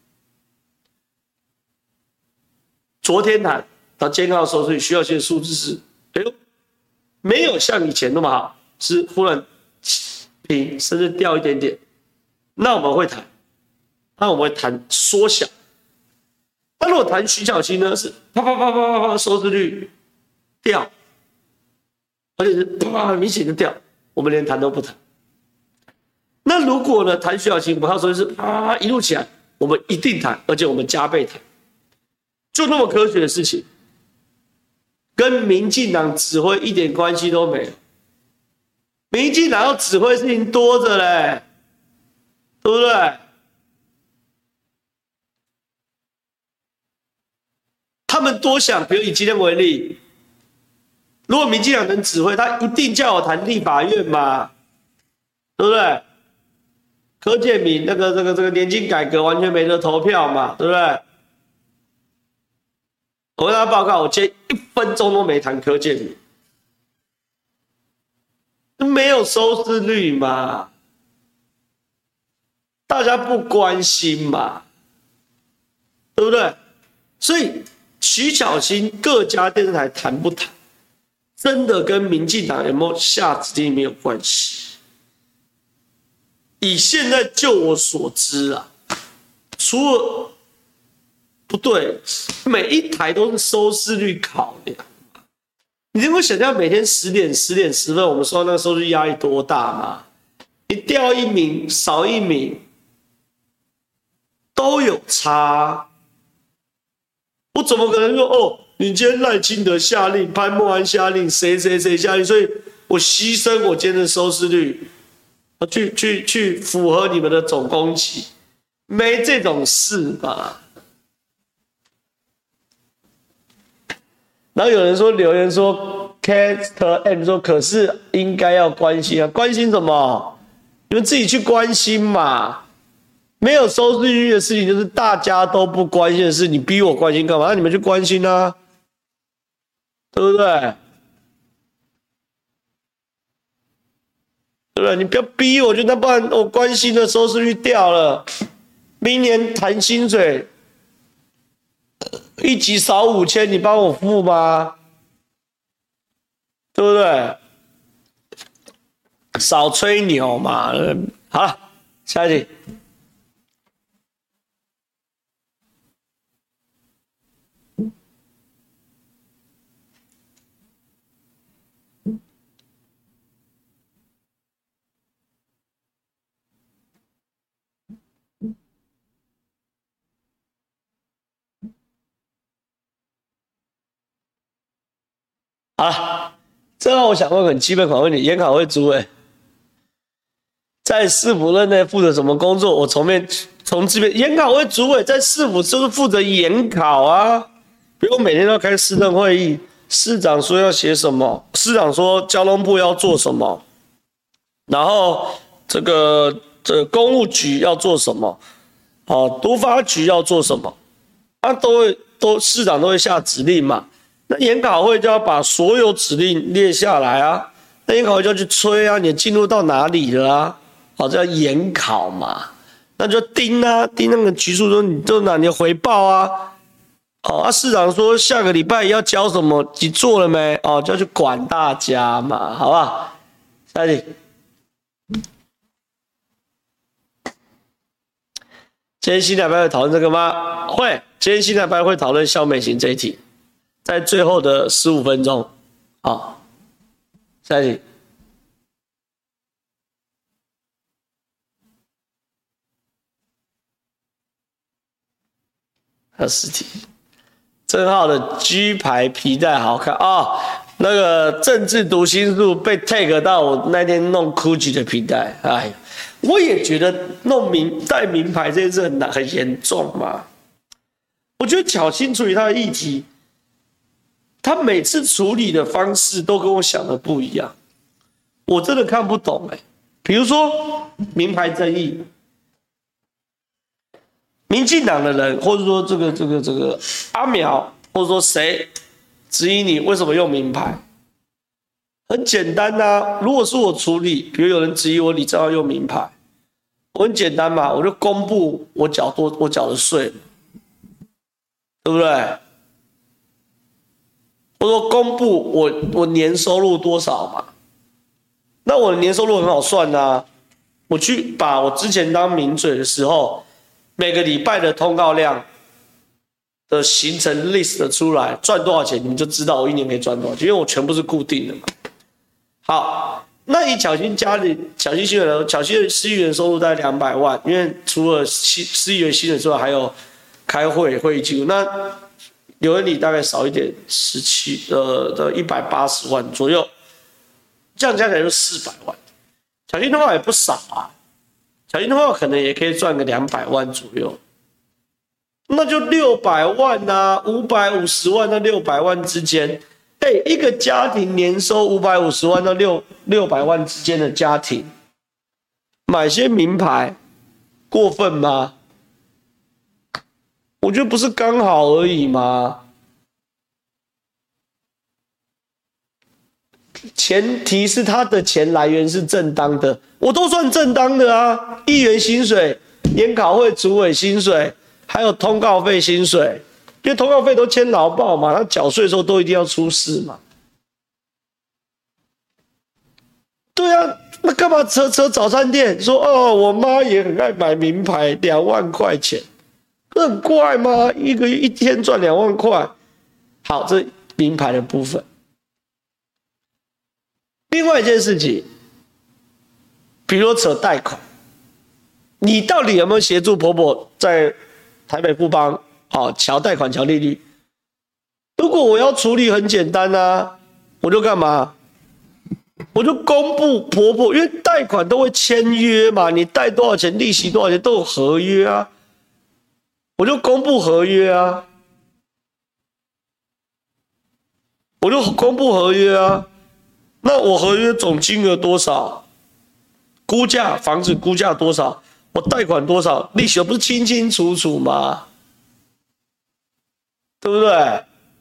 昨天谈到今天看到收视率，徐小新的数字是，哎呦，没有像以前那么好， 是忽然平，甚至掉一点点，那我们会谈，那我们会谈缩小。那如果谈徐小新呢，是啪啪啪啪啪啪收视率掉，而且是啪很明显的掉，我们连谈都不谈。那如果呢谈徐小新，我们要说的是啊一路起来，我们一定谈，而且我们加倍谈，就那么科学的事情，跟民进党指挥一点关系都没有。民进党要指挥的事情多着嘞，对不对？他们多想，比如以今天为例，如果民进党能指挥，他一定叫我谈立法院嘛，对不对？柯建铭那个这个这个年金改革完全没得投票嘛，对不对？我跟大家报告，我今天一分钟都没谈柯建铭，没有收视率嘛，大家不关心嘛，对不对？所以徐小新各家电视台谈不谈，真的跟民进党有没有下指令没有关系。以现在就我所知啊，除了不对，每一台都是收视率考量。你能够想象每天十点、十点十分，我们收到那个收视率压力多大吗？你掉一名、少一名，都有差。我怎么可能说哦？你今天赖清德下令，潘孟安下令，谁谁谁下令，所以我牺牲我今天的收视率，去去去符合你们的总攻击，没这种事吧？然后有人说留言说 ，Cast M 说，可是应该要关心啊，关心什么？你们自己去关心嘛。没有收视率的事情，就是大家都不关心的事，你逼我关心干嘛？那你们去关心啊，对不对？对不对？你不要逼我，就那不然我关心的收视率掉了，明年谈薪水，一集少五千，你帮我付吗？对不对？少吹牛嘛。好了，下一题。好了，这让我想问很基本款问题：研考会主委在市府任内负责什么工作？我从面从这边，研考会主委在市府就是负责研考啊，不用每天都开市政会议。市长说要写什么，市长说交通部要做什么，然后这个这个公务局要做什么，哦，都发局要做什么，啊，都会都市长都会下指令嘛。那研考会就要把所有指令列下来啊，那研考会就要去催啊，你进入到哪里了啊？好，这叫研考嘛，那就盯啊，盯那个局处说你都哪里回报啊？哦，啊，市长说下个礼拜要交什么，你做了没？哦，就要去管大家嘛，好不好？下一题。今天新台班会讨论这个吗？会，今天新台班会讨论肖美琴这一题。在最后的十五分钟，好，下一题。还有十题。郑浩的 G 牌皮带好看啊、哦！那个政治读心术被 tag 到我那天弄 Gucci 的皮带，哎，我也觉得弄名带名牌这件事很难很严重嘛。我觉得巧心处理他的议题。他每次处理的方式都跟我想的不一样，我真的看不懂哎、欸。比如说名牌争议，民进党的人，或者说这个这个这个阿苗，或者说谁质疑你为什么用名牌？很简单呐、啊，如果是我处理，比如有人质疑我李正浩用名牌，我很简单嘛，我就公布我缴多我缴的税，对不对？或者说公布我我年收入多少嘛， 那我的年收入很好算啊，我去把我之前当名嘴的时候，每个礼拜的通告量的形成 list 出来，赚多少钱，你们就知道我一年可以赚多少钱，因为我全部是固定的嘛。好，那以巧芯家里巧芯新闻的巧芯的市议员收入大概两百万，因为除了市议员薪水之外，还有开会会议记录。那刘文礼大概少一点，十七呃的一百八十万左右，这样加起来就四百万。巧芯的话也不少啊，巧芯的话可能也可以赚个两百万左右，那就六百万啊，五百五十万到六百万之间。哎，一个家庭年收五百五十万到六六百万之间的家庭，买些名牌，过分吗？我觉得不是刚好而已吗？前提是他的钱来源是正当的，我都算正当的啊，议员薪水、研考会主委薪水，还有通告费薪水。因为通告费都签劳保嘛，他缴税的时候都一定要出示嘛。对啊，那干嘛扯扯早餐店？说哦，我妈也很爱买名牌，两万块钱，这很怪吗？一个一天赚两万块，好，这名牌的部分。另外一件事情，比如说扯贷款，你到底有没有协助婆婆在台北富邦？好，调贷款、调利率。如果我要处理，很简单啊，我就干嘛？我就公布婆婆，因为贷款都会签约嘛，你贷多少钱，利息多少钱都有合约啊，我就公布合约啊，我就公布合约啊。那我合约总金额多少？估价房子估价多少？我贷款多少？利息不是清清楚楚吗？对不对？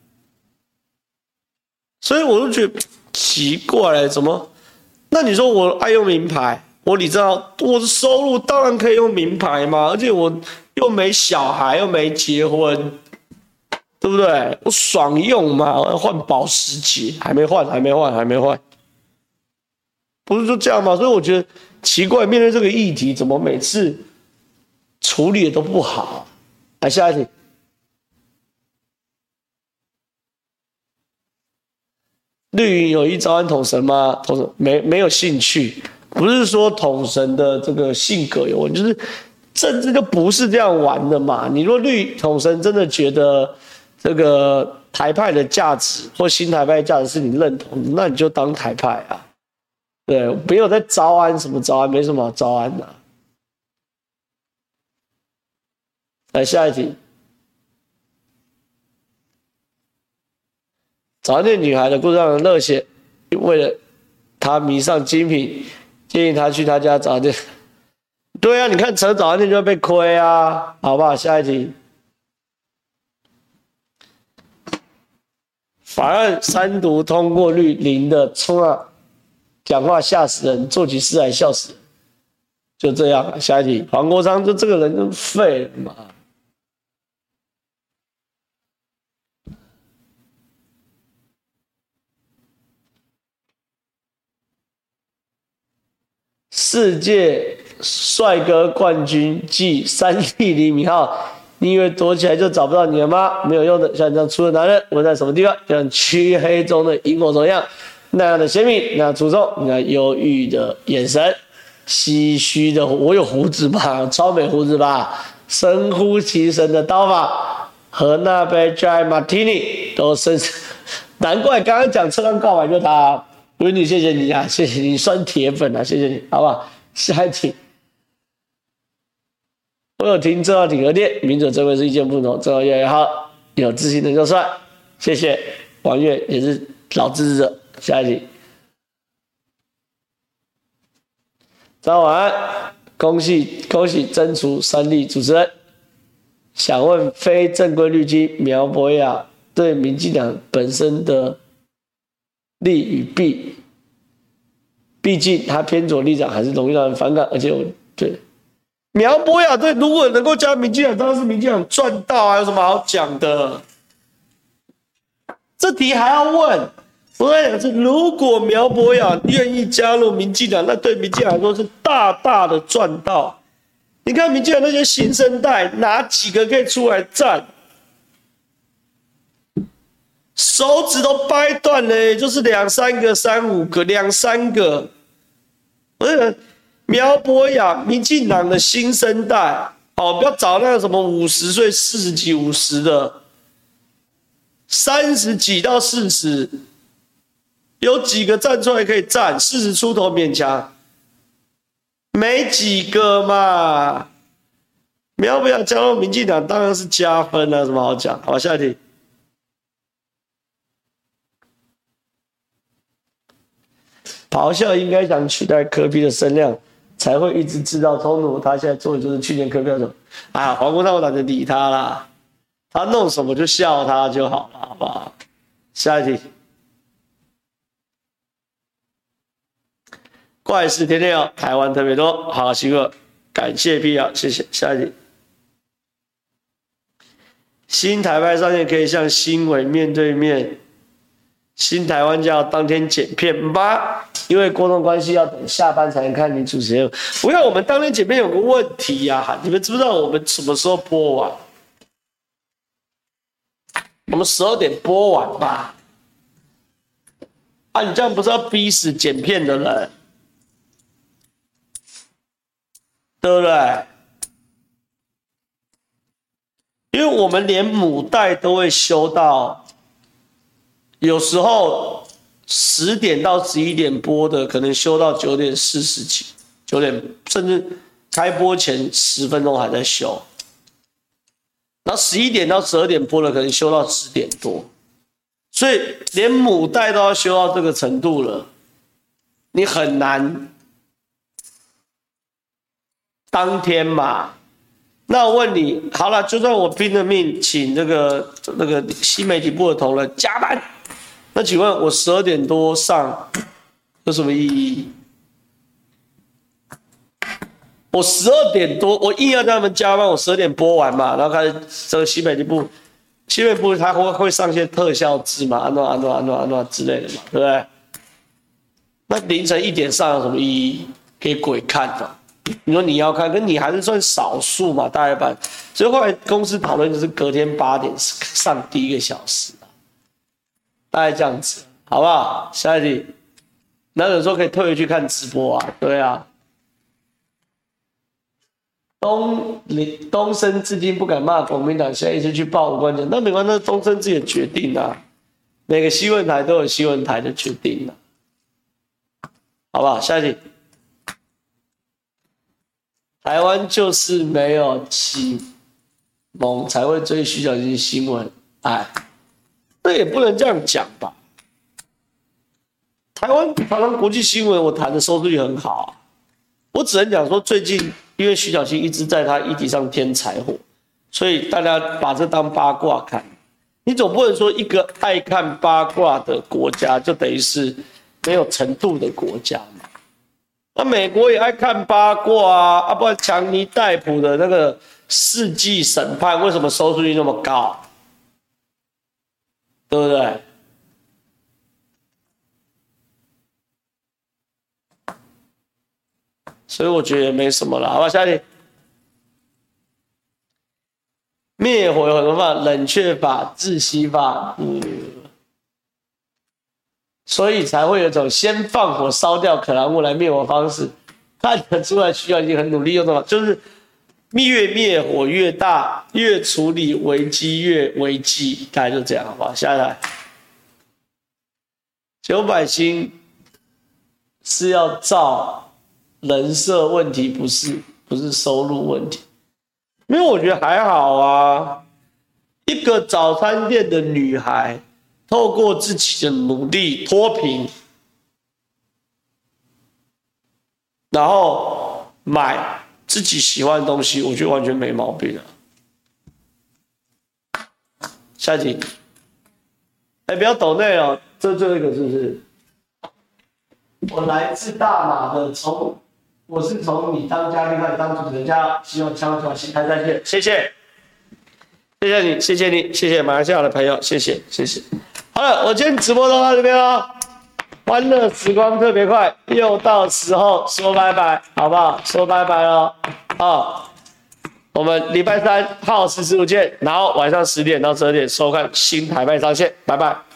所以我就觉得奇怪了，怎么？那你说我爱用名牌，我你知道我的收入当然可以用名牌嘛，而且我又没小孩，又没结婚，对不对？我爽用嘛，我要换保时捷，还没换，还没换，还没换，不是就这样吗？所以我觉得奇怪，面对这个议题，怎么每次处理的都不好？来，下一题。绿营有意招安统神吗？统神没没有兴趣，不是说统神的这个性格有问题，就是政治就不是这样玩的嘛。你若绿统神真的觉得这个台派的价值或新台派的价值是你认同的，那你就当台派啊。对，没有在招安什么招安，没什么好招安的、啊。来下一题。早餐店女孩的故事让人热血，为了她迷上精品，建议她去她家早餐店。对啊，你看扯早餐店就会被亏啊，好不好？下一题。法案三读通过率零的冲啊，讲话吓死人，做起事来笑死人。就这样，下一题。黄国昌就这个人就废了嘛。世界帅哥冠军继三弟李敏镐，你以为躲起来就找不到你了吗？没有用的，像你这样粗的男人，我在什么地方？像黢黑中的萤火虫一样，那样的鲜明，那样出众，那忧郁的眼神，唏嘘的，我有胡子吧？超美胡子吧？神乎其神的刀法和那杯 Dry Martini 都深，难怪刚刚讲车上告白就他。维尼，谢谢你啊，谢谢你，算铁粉啊，谢谢你，好不好？下一题，我有听正好挺和电，民主这位是意见不同，正好越来越好，有自信的就算，谢谢王月也是老支持者。下一题，早晚安，恭喜恭喜真除三例主持人，想问非正规绿金苗博雅对民进党本身的利与弊，毕竟他偏左立场还是容易让人反感，而且我对苗博雅对如果能够加民进党，当然是民进党赚到啊，有什么好讲的？这题还要问？ 我在讲是，如果苗博雅愿意加入民进党，那对民进党来说是大大的赚到。你看民进党那些新生代，哪几个可以出来站？手指都掰断了，就是两三个、三五个、两三个。我讲苗博雅，民进党的新生代，哦，不要找那个什么五十岁、四十几、五十的，三十几到四十，有几个站出来可以站？四十出头勉强，没几个嘛。苗博雅加入民进党当然是加分啊，有什么好讲？好，下一题。咆哮应该想取代柯 P 的声量，才会一直制造冲突。他现在做的就是去年柯 P 那种，啊，黄国昌我懒得理他啦，他弄什么就笑他就好了，好不好？下一题，怪事天天有，台湾特别多，好，习惯，感谢必要，谢谢。下一题，新台派上线可以向新委面对面。新台湾就要当天剪片吗？因为沟通关系要等下班才能看你主持人。不要，我们当天剪片有个问题呀、啊，你们知不知道我们什么时候播完？我们十二点播完吧？啊，你这样不是要逼死剪片的人，对不对？因为我们连母带都会修到。有时候十点到十一点播的，可能修到九点四十几，九点甚至开播前十分钟还在修。然后十一点到十二点播的，可能修到十点多，所以连母带都要修到这个程度了，你很难当天嘛。那我问你，好了，就算我拼了命请这个那个新媒体部的同仁加班。那请问我十二点多上有什么意义？我十二点多，我硬要让他们加班，我十二点播完嘛，然后开始这个新媒体部，新媒体部他会会上一些特效字嘛，安诺安诺安诺安诺之类的嘛，对不对？那凌晨一点上有什么意义？给鬼看的。你说你要看，可你还是算少数嘛，大概班。所以后来公司讨论就是隔天八点上第一个小时。大概这样子，好不好？下一题，那有时候可以特别去看直播啊，对啊。东东升至今不敢骂国民党，现在一直去报无关键，那没关系，那东升自己的决定啊。每个新闻台都有新闻台的决定啊，好不好？下一题，台湾就是没有启蒙才会追徐小新新闻，哎。这也不能这样讲吧？台湾常常国际新闻，我谈的收视率很好啊。我只能讲说，最近因为徐小新一直在他议题上添柴火，所以大家把这当八卦看。你总不能说一个爱看八卦的国家，就等于是没有程度的国家嘛？那美国也爱看八卦啊，啊，不然强尼戴普的那个世纪审判为什么收视率那么高？对不对？所以我觉得也没什么了，好吧？下一题，灭火有很多法，冷却法、窒息法，嗯，所以才会有种先放火烧掉可燃物来灭火方式，看得出来需要已经很努力用的法，就是越灭火越大，越处理危机越危机，大概就这样，好不好？下一台，九百星是要照人设问题，不是不是收入问题，因为我觉得还好啊。一个早餐店的女孩，透过自己的努力脱贫，然后买自己喜欢的东西，我觉得完全没毛病啊。下一题，哎，不要抖内哦，这最后一个是不是？我来自大马的，从我是从你当嘉宾开始当主持人家，希望相传新台再见，谢谢，谢谢你，谢谢你，谢谢马来西亚的朋友，谢谢，谢谢。 好了，我今天直播都到这边了，欢乐时光特别快，又到时候说拜拜，好不好？说拜拜了啊！我们礼拜三好十十五见，然后晚上十点到十二点收看新台派上线，拜拜。